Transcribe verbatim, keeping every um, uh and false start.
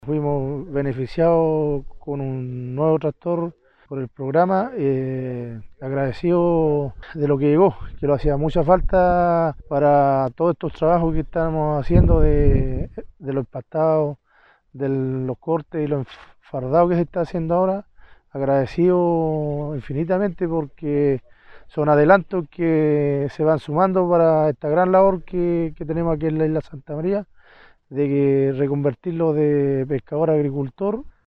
Fuimos beneficiados con un nuevo tractor por el programa, eh, agradecido de lo que llegó, que lo hacía mucha falta para todos estos trabajos que estamos haciendo de, de los empastados, de los cortes y los enfardados que se está haciendo ahora. Agradecido infinitamente porque son adelantos que se van sumando para esta gran labor que, que tenemos aquí en la isla Santa María, de que reconvertirlo de pescador a agricultor.